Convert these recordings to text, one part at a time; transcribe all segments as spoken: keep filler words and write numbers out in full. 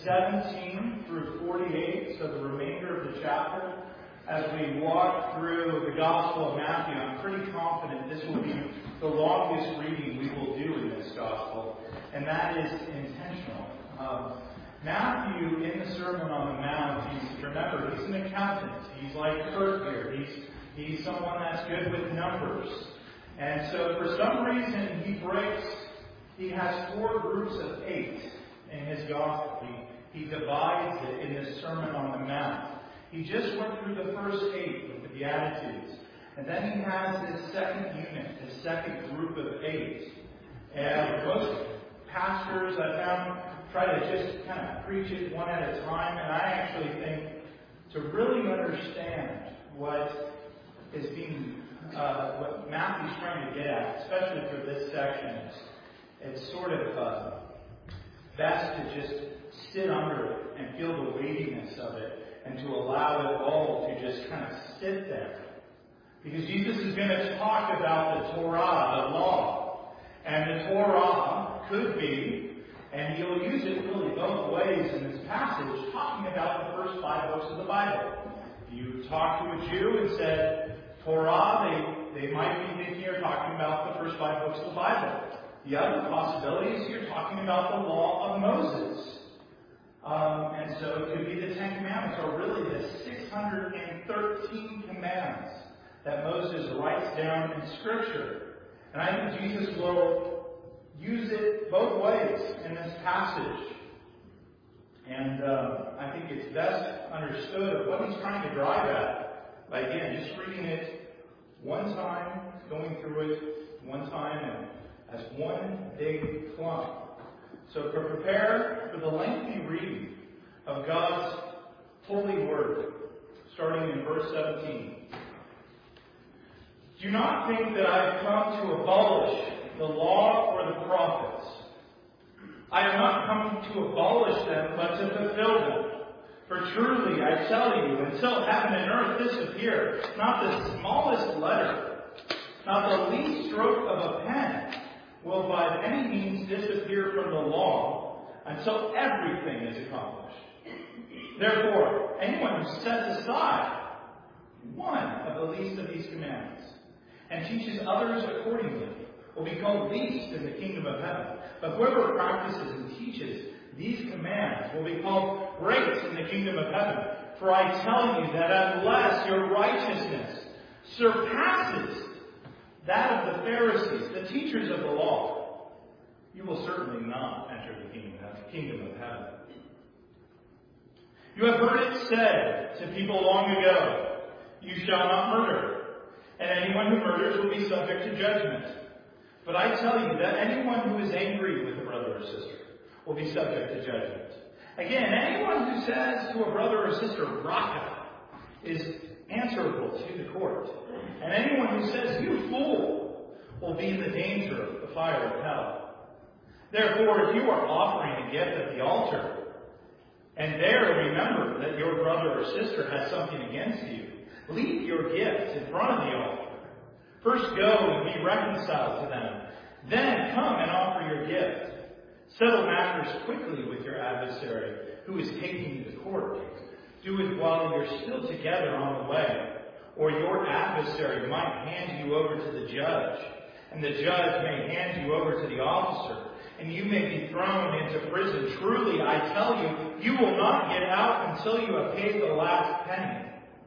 seventeen through forty-eight, so the remainder of the chapter. As we walk through the Gospel of Matthew, I'm pretty confident this will be the longest reading we will do in this Gospel, and that is intentional. Um, Matthew, in the Sermon on the Mount, he's, remember, he's an accountant. He's like Kurt here. He's, he's someone that's good with numbers. And so for some reason, he breaks, he has four groups of eight in his Gospel. He, he divides it in his Sermon on the Mount. He just went through the first eight with the Beatitudes. And then he has this second unit, this second group of eight. And most pastors I found try to just kind of preach it one at a time. And I actually think to really understand what is being, uh, what Matthew's trying to get at, especially for this section, it's, it's sort of uh, best to just sit under it and feel the weightiness of it, and to allow it all to just kind of sit there. Because Jesus is going to talk about the Torah, the law. And the Torah could be, and he'll use it really both ways in this passage, talking about the first five books of the Bible. If you talk to a Jew and said Torah, they, they might be thinking you're talking about the first five books of the Bible. The other possibility is you're talking about the law of Moses. Um, and so it could be the Ten Commandments, or really the six hundred thirteen commandments that Moses writes down in Scripture. And I think Jesus will use it both ways in this passage. And uh, I think it's best understood of what he's trying to drive at by, again, just reading it one time, going through it one time, and as one big clump. So to prepare for the lengthy reading of God's holy word, starting in verse seventeen. Do not think that I have come to abolish the law or the prophets. I have not come to abolish them, but to fulfill them. For truly, I tell you, until heaven and earth disappear, not the smallest letter, not the least stroke of a pen, will by any means disappear from the law until everything is accomplished. Therefore, anyone who sets aside one of the least of these commandments and teaches others accordingly will be called least in the kingdom of heaven. But whoever practices and teaches these commands will be called great in the kingdom of heaven. For I tell you that unless your righteousness surpasses that of the Pharisees, the teachers of the law, you will certainly not enter the kingdom of heaven. You have heard it said to people long ago, you shall not murder, and anyone who murders will be subject to judgment. But I tell you that anyone who is angry with a brother or sister will be subject to judgment. Again, anyone who says to a brother or sister, Raka, is answerable to the court. And anyone who says, you fool, will be in the danger of the fire of hell. Therefore, if you are offering a gift at the altar, and there remember that your brother or sister has something against you, leave your gift in front of the altar. First go and be reconciled to them. Then come and offer your gift. Settle matters quickly with your adversary who is taking you to court. Do it while you're still together on the way, or your adversary might hand you over to the judge, and the judge may hand you over to the officer, and you may be thrown into prison. Truly, I tell you, you will not get out until you have paid the last penny.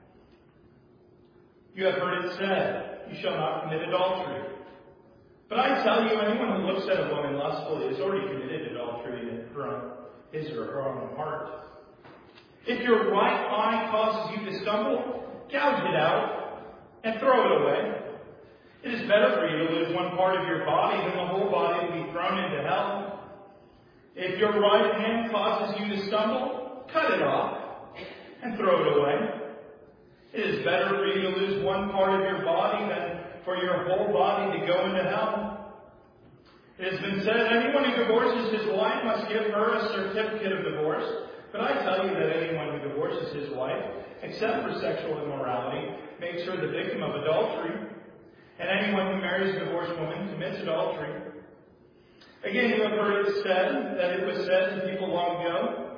You have heard it said, you shall not commit adultery. But I tell you, anyone who looks at a woman lustfully has already committed adultery in her own, his or her own heart. If your right eye causes you to stumble, gouge it out and throw it away. It is better for you to lose one part of your body than the whole body to be thrown into hell. If your right hand causes you to stumble, cut it off and throw it away. It is better for you to lose one part of your body than for your whole body to go into hell. It has been said, anyone who divorces his wife must give her a certificate of divorce. But I tell you that anyone who divorces his wife, except for sexual immorality, makes her the victim of adultery. And anyone who marries a divorced woman commits adultery. Again, you have heard it said, that it was said to people long ago,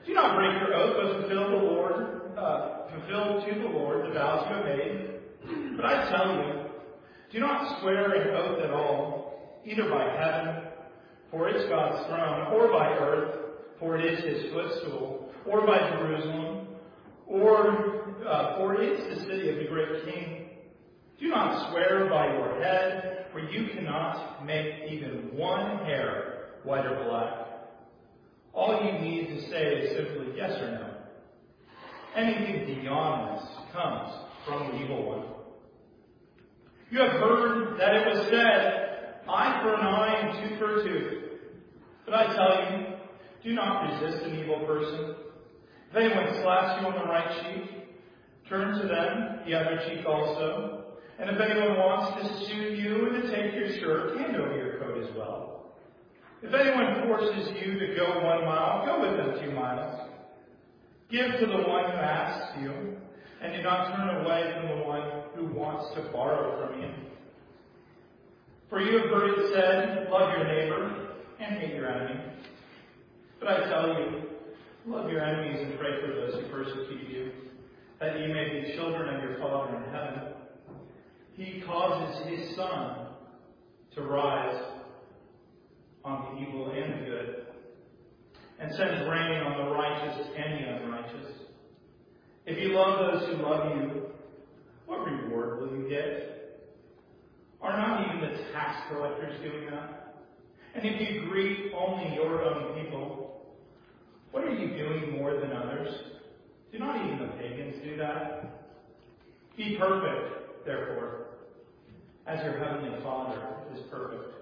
Do not break your oath, but fulfill the Lord, uh, fulfill to the Lord the vows you have made. But I tell you, do not swear an oath at all, either by heaven, for it is God's throne, or by earth, for it is his footstool, or by Jerusalem, or uh, for it is the city of the great King. Do not swear by your head, for you cannot make even one hair white or black. All you need to say is simply yes or no. Anything beyond this comes from the evil one. You have heard that it was said, eye for an eye and tooth for a tooth. But I tell you, do not resist an evil person. If anyone slaps you on the right cheek, turn to them the other cheek also. And if anyone wants to sue you and to take your shirt, hand over your coat as well. If anyone forces you to go one mile, go with them two miles. Give to the one who asks you, and do not turn away from the one who wants to borrow from you. For you have heard it said, love your neighbor and hate your enemy. But I tell you, love your enemies and pray for those who persecute you, that ye may be children of your Father in heaven. He causes his sun to rise on the evil and the good, and sends rain on the righteous and the unrighteous. If you love those who love you, what reward will you get? Are not even the tax collectors doing that? And if you greet only your own people, what are you doing more than others? Do not even the pagans do that? Be perfect, therefore, as your heavenly Father is perfect.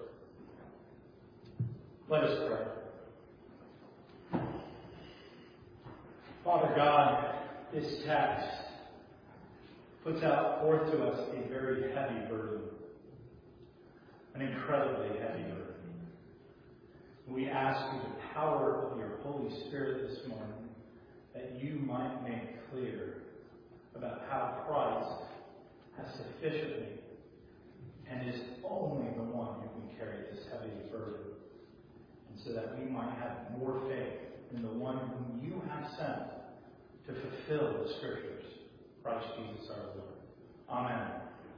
Let us pray. Father God, this text puts out forth to us a very heavy burden, an incredibly heavy burden. We ask you the power of your Holy Spirit this morning that you might make clear about how Christ has sufficiently and is only the one who can carry this heavy burden, and so that we might have more faith in the one whom you have sent to fulfill the Scriptures, Christ Jesus our Lord. Amen.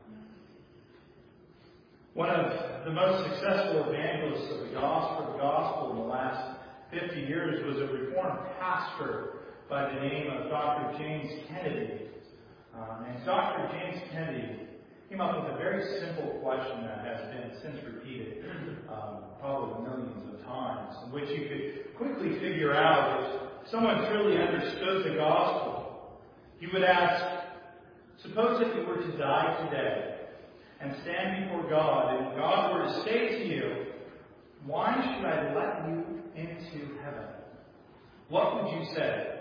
One of the most successful evangelists of the gospel, the gospel in the last fifty years was a Reformed pastor by the name of Doctor James Kennedy. Um, and Doctor James Kennedy came up with a very simple question that has been since repeated um, probably millions of times, in which you could quickly figure out if someone truly understood the gospel. He would ask, suppose that you were to die today and stand before God, and God were to say to you, why should I let you into heaven? What would you say?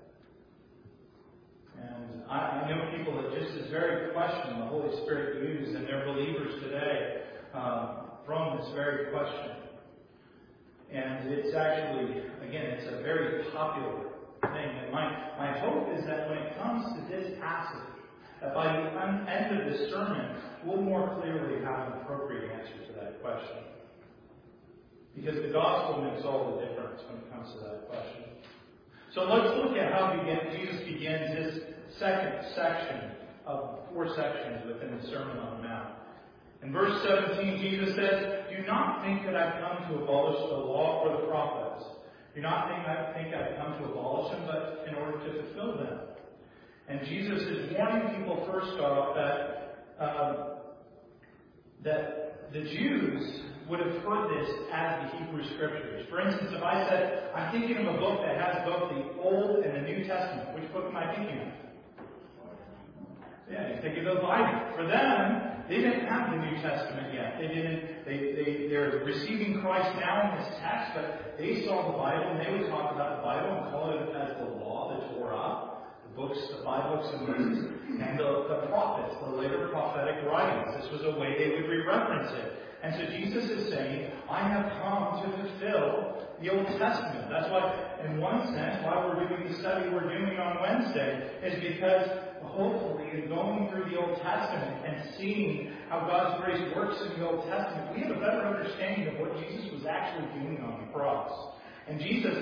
And I, I know people that just this very question the Holy Spirit used, and they're believers today um, from this very question. And it's actually, again, it's a very popular thing. And my, my hope is that when it comes to this passage, that by the end of this sermon, we'll more clearly have an appropriate answer to that question. Because the gospel makes all the difference when it comes to that question. So let's look at how Jesus begins this second section of four sections within the Sermon on the Mount. In verse seventeen, Jesus says, do not think that I've come to abolish the law or the prophets. Do not think I think I've come to abolish them, but in order to fulfill them. And Jesus is warning people first off that um, that the Jews would have heard this as the Hebrew Scriptures. For instance, if I said, I'm thinking of a book that has both the Old and the New Testament, which book am I thinking of? Yeah, you think of the Bible. For them, they didn't have the New Testament yet. They didn't. They they they're receiving Christ now in this text, but they saw the Bible and they would talk about the Bible and call it as the law, the Torah. Books, the five books of Moses, and the, the prophets, the later prophetic writings. This was a way they would re-reference it. And so Jesus is saying, I have come to fulfill the Old Testament. That's why, in one sense, why we're doing the study we're doing on Wednesday, is because hopefully in going through the Old Testament and seeing how God's grace works in the Old Testament, we have a better understanding of what Jesus was actually doing on the cross. And Jesus,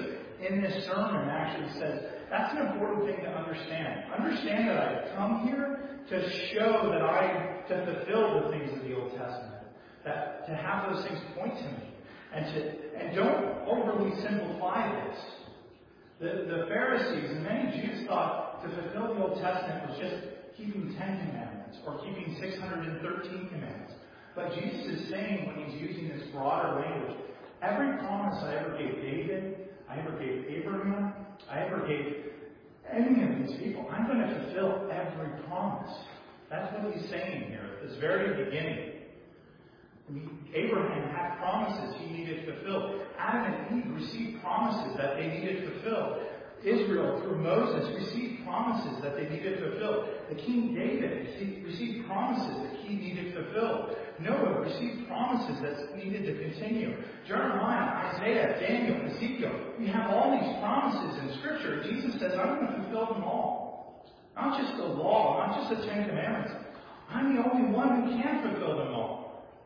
in this sermon actually says, that's an important thing to understand. Understand that I've come here to show that I, to fulfill the things of the Old Testament. That, to have those things point to me. And to, and don't overly simplify this. The, the Pharisees and many Jews thought to fulfill the Old Testament was just keeping ten commandments or keeping six hundred thirteen commandments. But Jesus is saying, when he's using this broader language, every promise I ever gave David, I ever gave Abraham, I ever gave any of these people, I'm going to fulfill every promise. That's what he's saying here at this very beginning. I mean, Abraham had promises he needed fulfilled. Adam and Eve received promises that they needed fulfilled. Israel, through Moses, received promises that they needed fulfilled. The King David received promises that he needed fulfilled. Noah received promises that needed to continue. Jeremiah, Isaiah, Daniel, Ezekiel. We have all these promises in Scripture. Jesus says, I'm going to fulfill them all. Not just the law, not just the Ten Commandments. I'm the only one who can fulfill them all.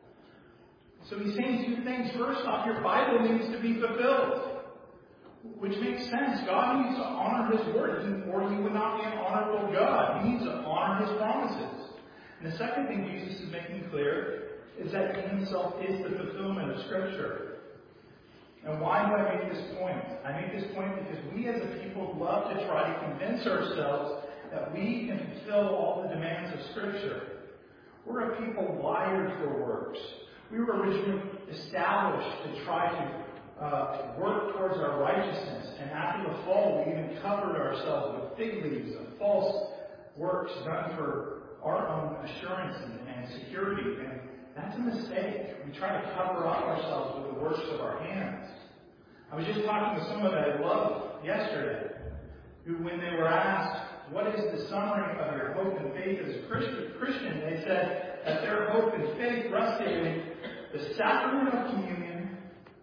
So he's saying two things. First off, your Bible needs to be fulfilled. Which makes sense. God needs to honor His word, or He would not be an honorable God. He needs to honor His promises. And the second thing Jesus is making clear is that He Himself is the fulfillment of Scripture. And why do I make this point? I make this point because we as a people love to try to convince ourselves that we can fulfill all the demands of Scripture. We're a people wired for works. We were originally established to try to uh, work towards our righteousness. And after the fall, we even covered ourselves with fig leaves of false works done for our own assurance and, and security. And that's a mistake. We try to cover up ourselves with the works of our hands. I was just talking with someone that I love yesterday, who, when they were asked, what is the summary of your hope and faith as a Christian, they said that their hope and faith rested in the sacrament of communion,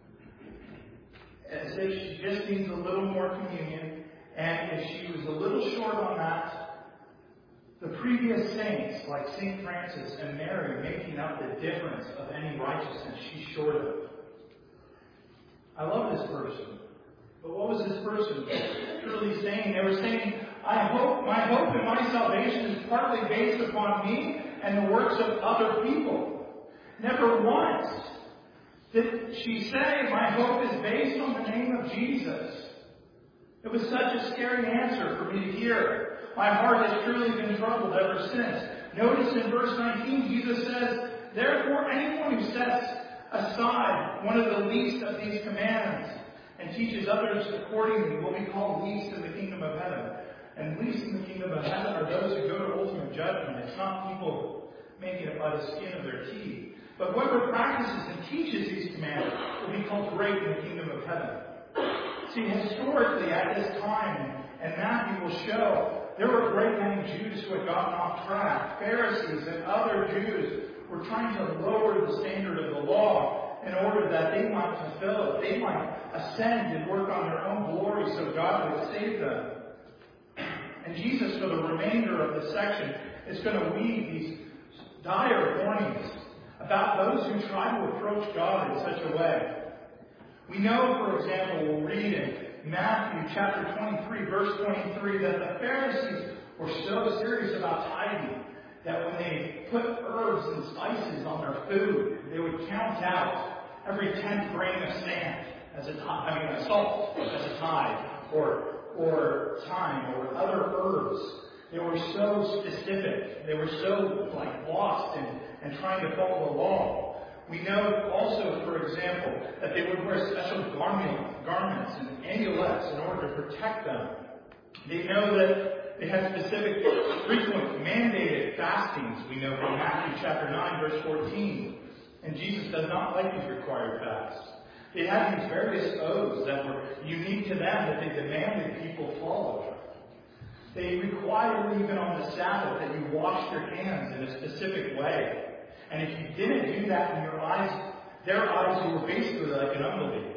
as if she just needs a little more communion, and if she was a little short on that, the previous saints, like Saint Francis and Mary, making up the difference of any righteousness she's short of. I love this person. But what was this person truly saying? They were saying, I hope, my hope and my salvation is partly based upon me and the works of other people. Never once did she say, my hope is based on the name of Jesus. It was such a scary answer for me to hear. My heart has truly been troubled ever since. Notice in verse nineteen, Jesus says, therefore anyone who sets aside one of the least of these commandments and teaches others accordingly will be called least in the kingdom of heaven. And least in the kingdom of heaven are those who go to ultimate judgment. It's not people making it by the skin of their teeth. But whoever practices and teaches these commandments will be called great in the kingdom of heaven. See, historically at this time, and Matthew will show, there were a great many Jews who had gotten off track. Pharisees and other Jews were trying to lower the standard of the law in order that they might fulfill it. They might ascend and work on their own glory so God would save them. And Jesus, for the remainder of the section, is going to weave these dire warnings about those who try to approach God in such a way. We know, for example, we'll read in Matthew chapter twenty-three, verse twenty-three, that the Pharisees were so serious about tithing that when they put herbs and spices on their food, they would count out every tenth grain of sand as a tithe, I mean, a salt as a tithe, or or thyme, or other herbs. They were so specific. They were so like lost in, and trying to follow the law. We know also, for example, that they would wear special garment, garments and amulets in order to protect them. They know that they had specific, frequent, mandated fastings. We know from Matthew chapter nine, verse fourteen. And Jesus does not like these required fasts. They had these various oaths that were unique to them that they demanded people follow. They required even on the Sabbath that you wash your hands in a specific way. And if you didn't do that in your eyes, their eyes, you were basically like an unbeliever.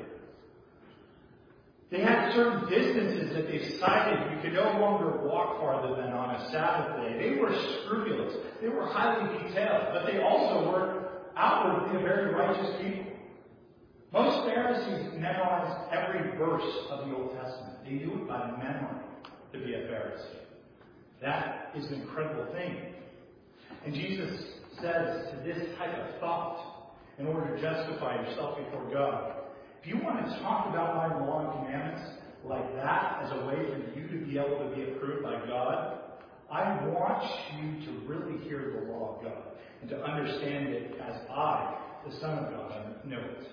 They had certain distances that they cited. You could no longer walk farther than on a Sabbath day. They were scrupulous. They were highly detailed. But they also were outwardly a very righteous people. Most Pharisees memorized every verse of the Old Testament. They knew it by memory to be a Pharisee. That is an incredible thing. And Jesus says to this type of thought, in order to justify yourself before God, if you want to talk about my law and commandments like that as a way for you to be able to be approved by God, I want you to really hear the law of God and to understand it as I, the Son of God, know it.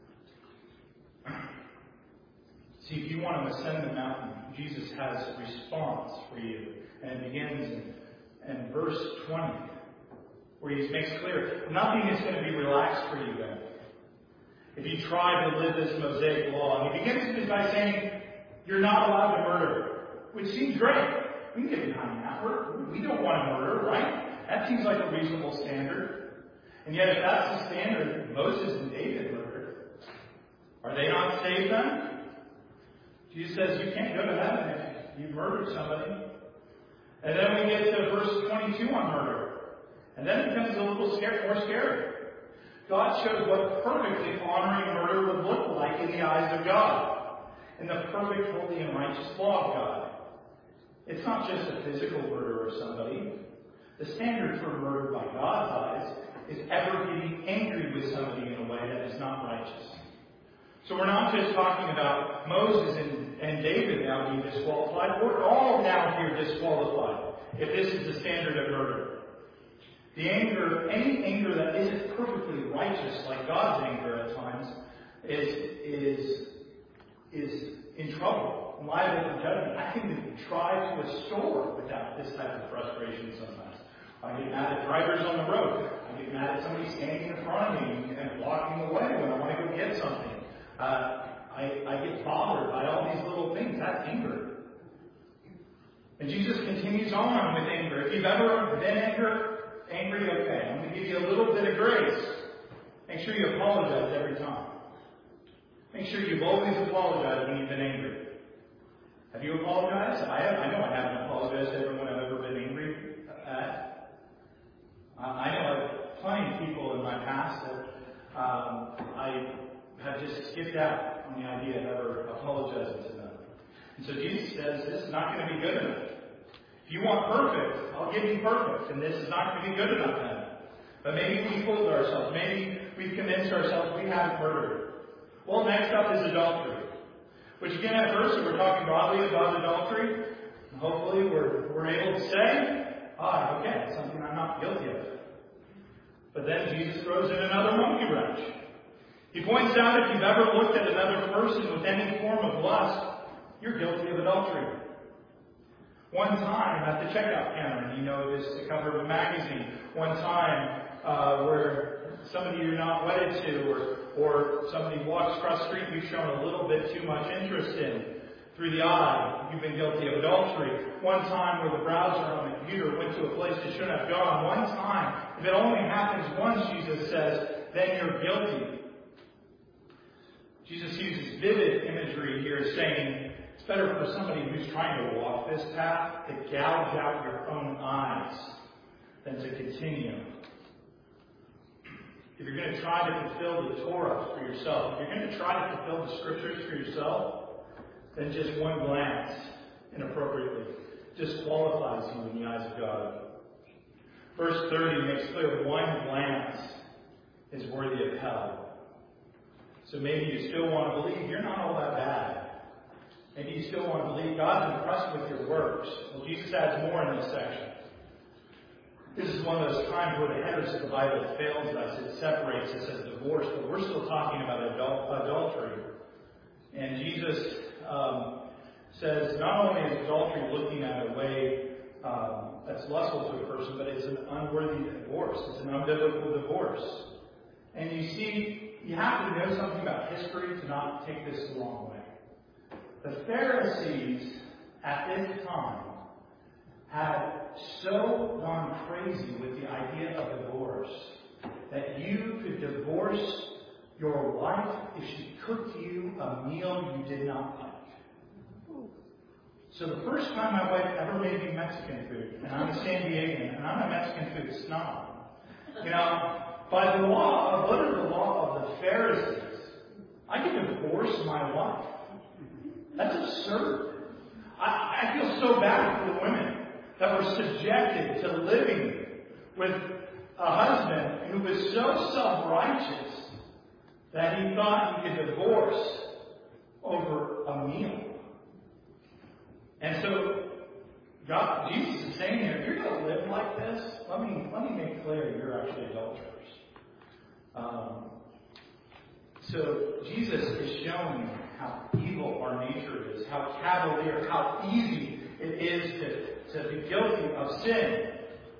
See, if you want to ascend the mountain, Jesus has a response for you. And it begins in, in verse twenty, where he makes clear, nothing is going to be relaxed for you then. If you try to live this Mosaic law. And he begins by saying, you're not allowed to murder, which seems great. We can get behind that. We're, we don't want to murder, right? That seems like a reasonable standard. And yet, if that's the standard, Moses and David murdered. Are they not saved then? Jesus says you can't go to heaven if you've murdered somebody. And then we get to verse twenty-two on murder. And then it becomes a little scary, more scary. God shows what perfectly honoring murder would look like in the eyes of God, in the perfect, holy, and righteous law of God. It's not just a physical murder of somebody. The standard for murder by God's eyes is ever getting angry with somebody in a way that is not righteous. So we're not just talking about Moses and, and David now being disqualified. We're all now here disqualified if this is the standard of murder. The anger, any anger that isn't perfectly righteous, like God's anger at times, is is is in trouble, liable for judgment. I can drive to a store without this type of frustration sometimes. I get mad at drivers on the road. I get mad at somebody standing in front of me and blocking the way when I want to go get something. Uh, I, I get bothered by all these little things. That's anger. And Jesus continues on with anger. If you've ever been anger, angry, okay. I'm going to give you a little bit of grace. Make sure you apologize every time. Make sure you've always apologized when you've been angry. Have you apologized? I have. I know I haven't apologized to everyone I've ever been angry at. Uh, I know I have plenty of people in my past that um, I have just skipped out on the idea of ever apologizing to them. And so Jesus says, this is not going to be good enough. If you want perfect, I'll give you perfect. And this is not going to be good enough then. But maybe we fooled ourselves. Maybe we've convinced ourselves we haven't murdered. Well, next up is adultery. Which again, at first, if we're talking broadly about adultery, hopefully we're, we're able to say, ah, okay, it's something I'm not guilty of. But then Jesus throws in another monkey wrench. He points out if you've ever looked at another person with any form of lust, you're guilty of adultery. One time at the checkout counter, you know this, the cover of a magazine. One time uh, where somebody you're not wedded to, or, or somebody walks across the street you've shown a little bit too much interest in. Through the eye, you've been guilty of adultery. One time where the browser on the computer went to a place it shouldn't have gone. One time, if it only happens once, Jesus says, then you're guilty. Jesus uses vivid imagery here, saying it's better for somebody who's trying to walk this path to gouge out your own eyes than to continue. If you're going to try to fulfill the Torah for yourself, if you're going to try to fulfill the Scriptures for yourself, then just one glance inappropriately disqualifies you in the eyes of God. Verse thirty makes clear one glance is worthy of hell. So maybe you still want to believe you're not all that bad. Maybe you still want to believe God's impressed with your works. Well, Jesus adds more in this section. This is one of those times where the headers of the Bible fails us. It separates us as divorce, but we're still talking about adul- adultery. And Jesus um, says not only is adultery looking at a way um, that's lustful to a person, but it's an unworthy divorce. It's an unbiblical divorce. And you see, you have to know something about history to not take this the wrong way. The Pharisees at this time had so gone crazy with the idea of divorce that you could divorce your wife if she cooked you a meal you did not like. So the first time my wife ever made me Mexican food, and I'm a San Diegan, and I'm a Mexican food snob, you know, by the law of, what is the law of the Pharisees? I can divorce my wife. That's absurd. I, I feel so bad for the women that were subjected to living with a husband who was so self-righteous that he thought he could divorce over a meal. And so God, Jesus is saying here, if you're going to live like this, let me let me make clear you're actually adulterers. Um, so Jesus is showing how evil our nature is, how cavalier, how easy it is to, to be guilty of sin.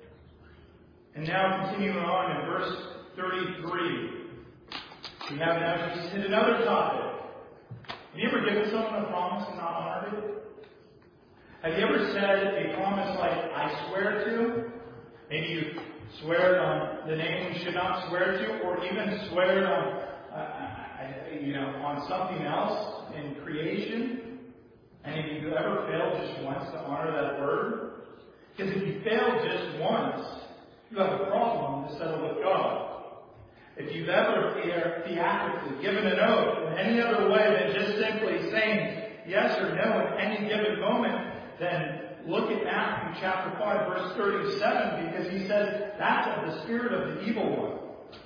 And now continuing on in verse thirty-three, we have now just hit another topic. Have you ever given someone a promise and not honored it? Have you ever said a promise like, I swear to? Maybe you swear on the name you should not swear to, or even swear on, uh, you know, on something else in creation. And if you ever failed just once to honor that word, because if you fail just once, you have a problem to settle with God. If you've ever theatrically given an oath in any other way than just simply saying yes or no at any given moment, then look at Matthew chapter five, verse thirty-seven, because he says that's of the spirit of the evil one.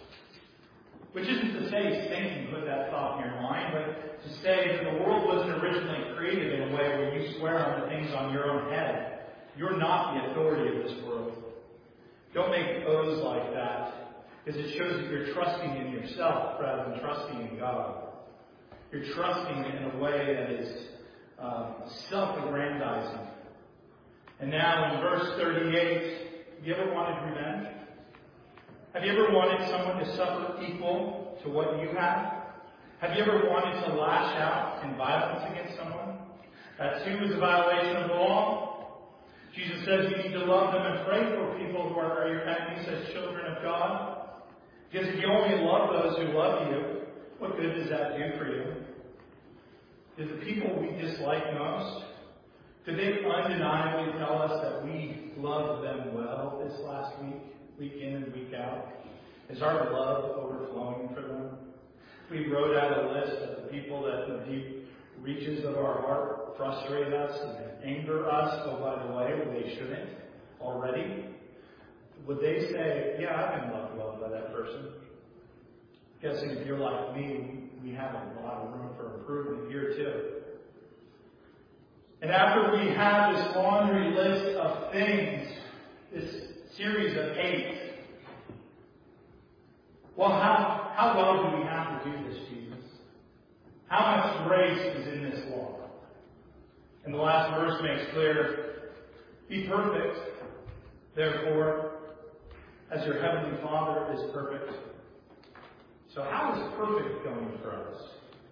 Which isn't to say he's thinking, put that thought in your mind, but to say that the world wasn't originally created in a way where you swear on the things on your own head. You're not the authority of this world. Don't make oaths like that, because it shows that you're trusting in yourself rather than trusting in God. You're trusting in a way that is um, self-aggrandizing. And now in verse thirty-eight, have you ever wanted revenge? Have you ever wanted someone to suffer equal to what you have? Have you ever wanted to lash out in violence against someone? That too is a violation of the law. Jesus says you need to love them and pray for people who are your enemies as children of God. Because if you only love those who love you, what good does that do for you? Do the people we dislike most, did they undeniably tell us that we loved them well this last week, week in and week out? Is our love overflowing for them? We wrote out a list of the people that the deep reaches of our heart frustrate us and anger us. Oh, by the way, they shouldn't already. Would they say, yeah, I've been loved well by that person? Guessing if you're like me, we have a lot of room for improvement here too. And after we have this laundry list of things, this series of eight, well, how, how well do we have to do this, Jesus? How much grace is in this law? And the last verse makes clear, be perfect, therefore, as your heavenly Father is perfect. So how is perfect going for us?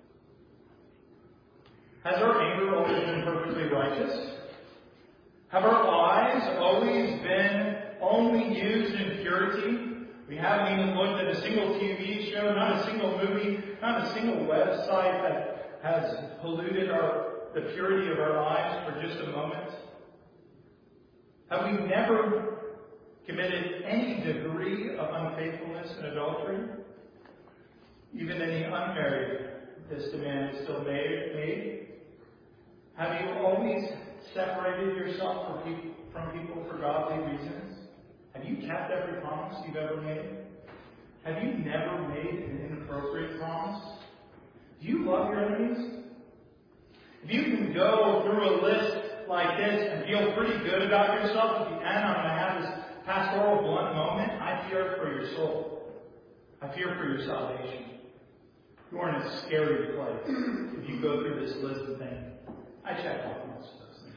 Has our anger always been perfectly righteous? Have our lives always been only used in purity? We haven't even looked at a single T V show, not a single movie, not a single website that has polluted our, the purity of our lives for just a moment. Have we never committed any degree of unfaithfulness and adultery? Even in the unmarried, this demand is still made. made. Have you always separated yourself from people, from people for godly reasons? Have you kept every promise you've ever made? Have you never made an inappropriate promise? Do you love your enemies? If you can go through a list like this and feel pretty good about yourself, at the end I'm going to have this pastoral blunt moment, I fear for your soul. I fear for your salvation. You are in a scary place if you go through this list of things. I checked off most of those things.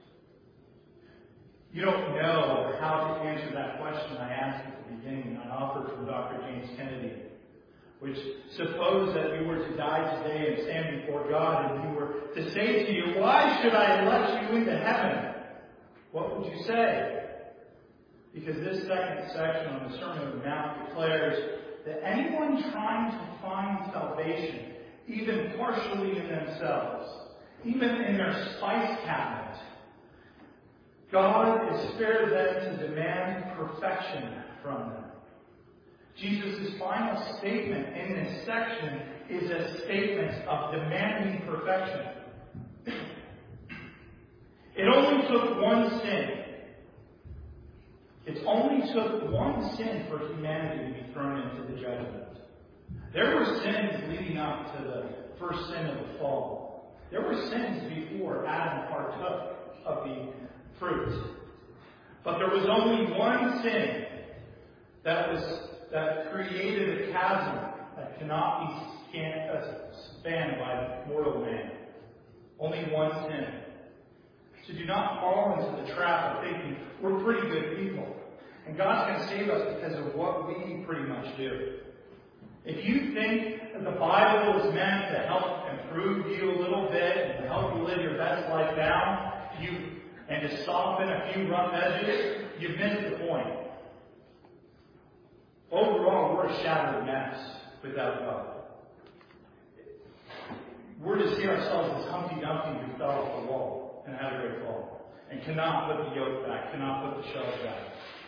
You don't know how to answer that question I asked at the beginning. I offered from Doctor James Kennedy, which suppose that you were to die today and stand before God and He were to say to you, why should I let you into heaven? What would you say? Because this second section on the Sermon on the Mount declares that anyone trying to find salvation, even partially in themselves, even in their spice cabinet, God is spared them to demand perfection from them. Jesus' final statement in this section is a statement of demanding perfection. It only took one sin. It only took one sin for humanity to be thrown into the judgment. There were sins leading up to the first sin of the fall. There were sins before Adam partook of the fruit. But there was only one sin that was that created a chasm that cannot be scanned, uh, spanned by mortal man. Only one sin. So do not fall into the trap of thinking we're pretty good people. And God's going to save us because of what we pretty much do. If you think that the Bible is meant to help improve you a little bit and to help you live your best life down, you and to soften a few rough edges, you've missed the point. Overall, we're a shattered mess without God. We're to see ourselves as Humpty Dumpty who fell off the wall and had a great fall, and cannot put the yoke back, cannot put the shells back.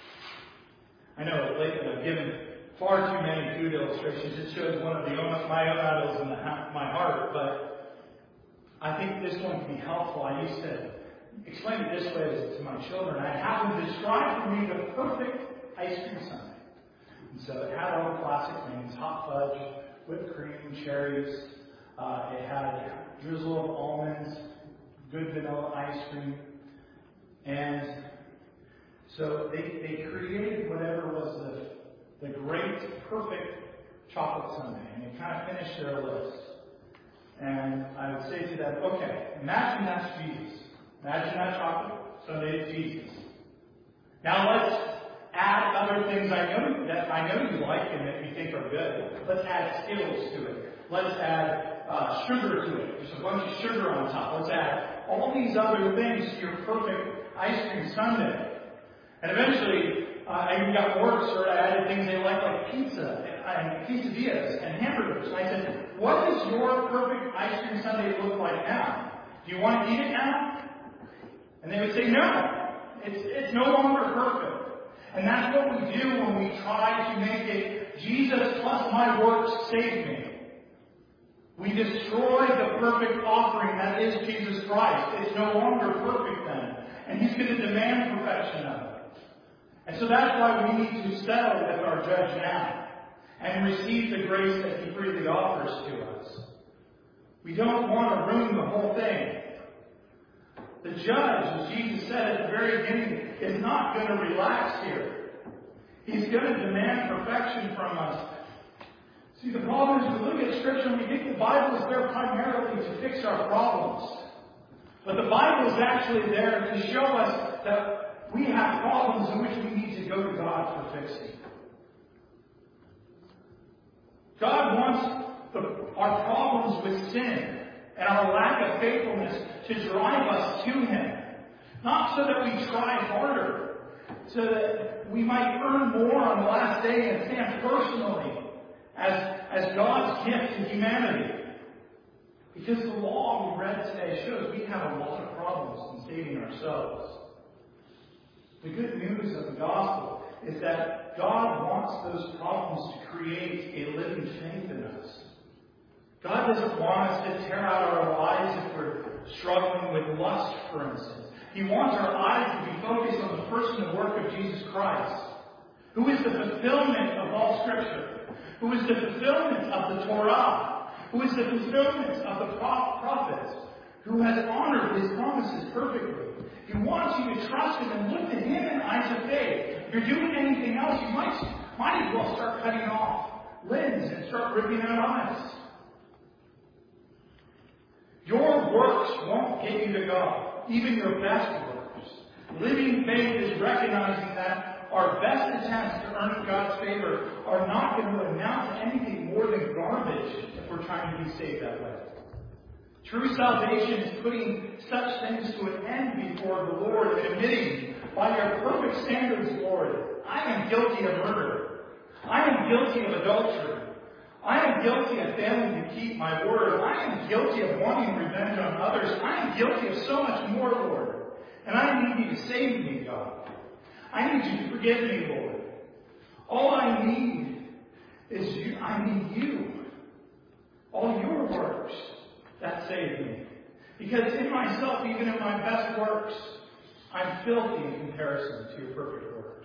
I know lately I've given far too many food illustrations. It shows one of the my own idols in the, my heart, but I think this one can be helpful. I used to explain it this way to my children. I had them describe for me the perfect ice cream sundae. And so it had all the classic things: hot fudge, whipped cream, cherries. Uh, it had drizzle of almonds, good vanilla ice cream, and so they, they created whatever was the, the great, perfect chocolate sundae. And they kind of finished their list. And I would say to them, okay, imagine that's Jesus. Imagine that chocolate sundae is Jesus. Now let's add other things I know that I know you like and that you think are good. Let's add Skittles to it. Let's add uh, sugar to it. There's a bunch of sugar on top. Let's add all these other things to your perfect ice cream sundae. And eventually, uh, I even got more absurd. I added things they like, like pizza and quesadillas and hamburgers. And I said, what does your perfect ice cream sundae look like now? Do you want to eat it now? And they would say, no. It's, it's no longer perfect. And that's what we do when we try to make it Jesus plus my works save me. We destroy the perfect offering that is Jesus Christ. It's no longer perfect then. And He's going to demand perfection of it. And so that's why we need to settle with our judge now and receive the grace that He freely offers to us. We don't want to ruin the whole thing. The judge, as Jesus said at the very beginning, is not going to relax here. He's going to demand perfection from us. See, the problem is we look at Scripture and we think the Bible is there primarily to fix our problems. But the Bible is actually there to show us that we have problems in which we need to go to God for fixing. God wants the, our problems with sin and our lack of faithfulness to drive us to Him. Not so that we try harder, so that we might earn more on the last day and stand personally as, as God's gift to humanity. Because the law we read today shows we have a lot of problems in saving ourselves. The good news of the gospel is that God wants those problems to create a living faith in us. God doesn't want us to tear out our lives if we're struggling with lust, for instance. He wants our eyes to be focused on the person and work of Jesus Christ, who is the fulfillment of all Scripture, who is the fulfillment of the Torah, who is the fulfillment of the prophets, who has honored His promises perfectly. He wants you to trust Him and look to Him in eyes of faith. If you're doing anything else, you might, might as well start cutting off limbs and start ripping out eyes. Your works won't get you to God, even your best works. Living faith is recognizing that our best attempts to earn God's favor are not going to amount to anything more than garbage if we're trying to be saved that way. True salvation is putting such things to an end before the Lord and admitting, by your perfect standards, Lord, I am guilty of murder. I am guilty of adultery. I am guilty of failing to keep my word. I am guilty of wanting revenge on others. I am guilty of so much more, Lord. And I need you to save me, God. I need you to forgive me, Lord. All I need is you. I need you. all your works that saved me. Because in myself, even in my best works, I'm filthy in comparison to your perfect works.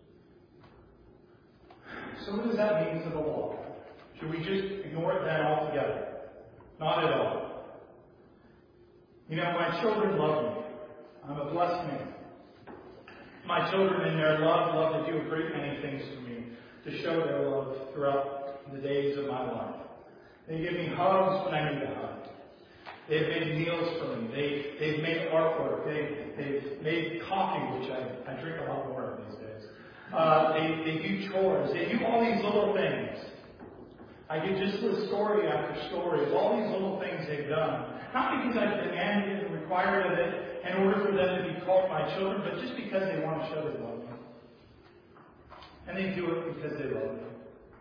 So what does that mean to the law? Should we just ignore it then altogether? Not at all. You know, my children love me. I'm a blessed man. My children in their love love to do a great many things for me to show their love throughout the days of my life. They give me hugs when I need a hug. They've made meals for me. They, they've made artwork. They, they've made coffee, which I, I drink a lot more of these days. Uh, they, they do chores. They do all these little things. I could just list story after story of all these little things they've done. Not because I've demanded and required of it in order for them to be called my children, but just because they want to show they love me. And they do it because they love me.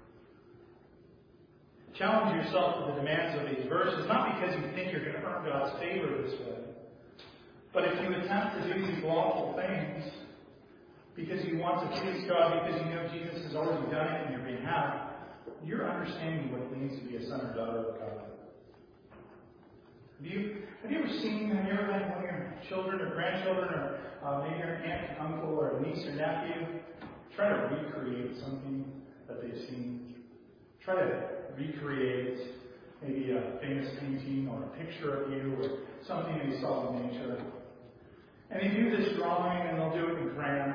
Challenge yourself to the demands of these verses, not because you think you're going to earn God's favor this way, but if you attempt to do these lawful things because you want to please God, because you know Jesus has already done it in your behalf, you're understanding what it means to be a son or daughter of God. Have you, have you ever seen, have you ever had one of your children or grandchildren or uh, maybe your aunt and uncle or a niece or nephew try to recreate something that they've seen? Try to recreate maybe a famous painting or a picture of you or something they saw in nature. And they do this drawing and they'll do it in crayon.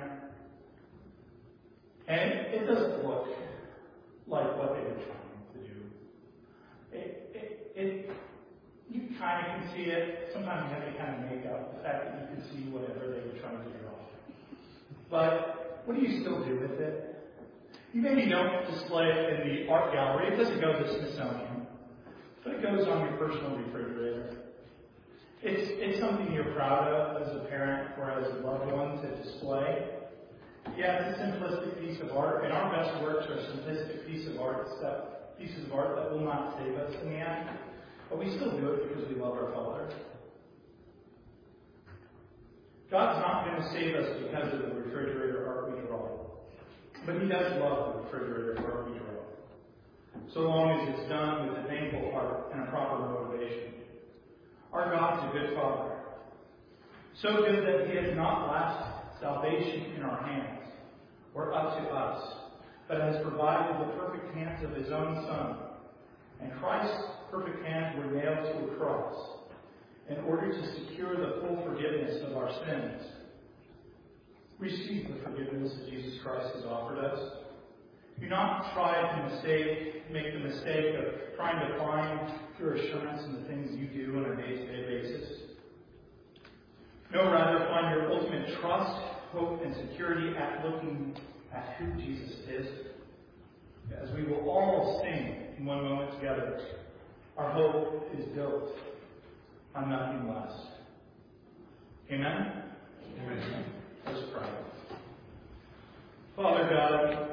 And it, it doesn't look like what they were trying to do. It, it, it, you kind of can see it. Sometimes you have to kind of make up the fact that you can see whatever they were trying to draw. But what do you still do with it? You maybe don't display it in the art gallery. It doesn't go to the Smithsonian. But it goes on your personal refrigerator. It's, it's something you're proud of as a parent or as a loved one to display. Yeah, it's a simplistic piece of art, and our best works are simplistic piece of art, that, pieces of art that will not save us in the end. But we still do it because we love our Father. God's not going to save us because of the refrigerator art we draw. But He does love the refrigerator art we draw, so long as it's done with a thankful heart and a proper motivation. Our God's a good Father. So good that He has not left salvation in our hands or up to us, but has provided the perfect hands of His own Son. And Christ's perfect hands were nailed to a cross in order to secure the full forgiveness of our sins. Receive the forgiveness that Jesus Christ has offered us. Do not try to mistake, make the mistake of trying to find your assurance in the things you do on a day-to-day basis. No, rather find your ultimate trust, hope, and security at looking at who Jesus is. As we will all sing in one moment together, our hope is built on nothing less. Amen? Amen. Let's pray. Father God,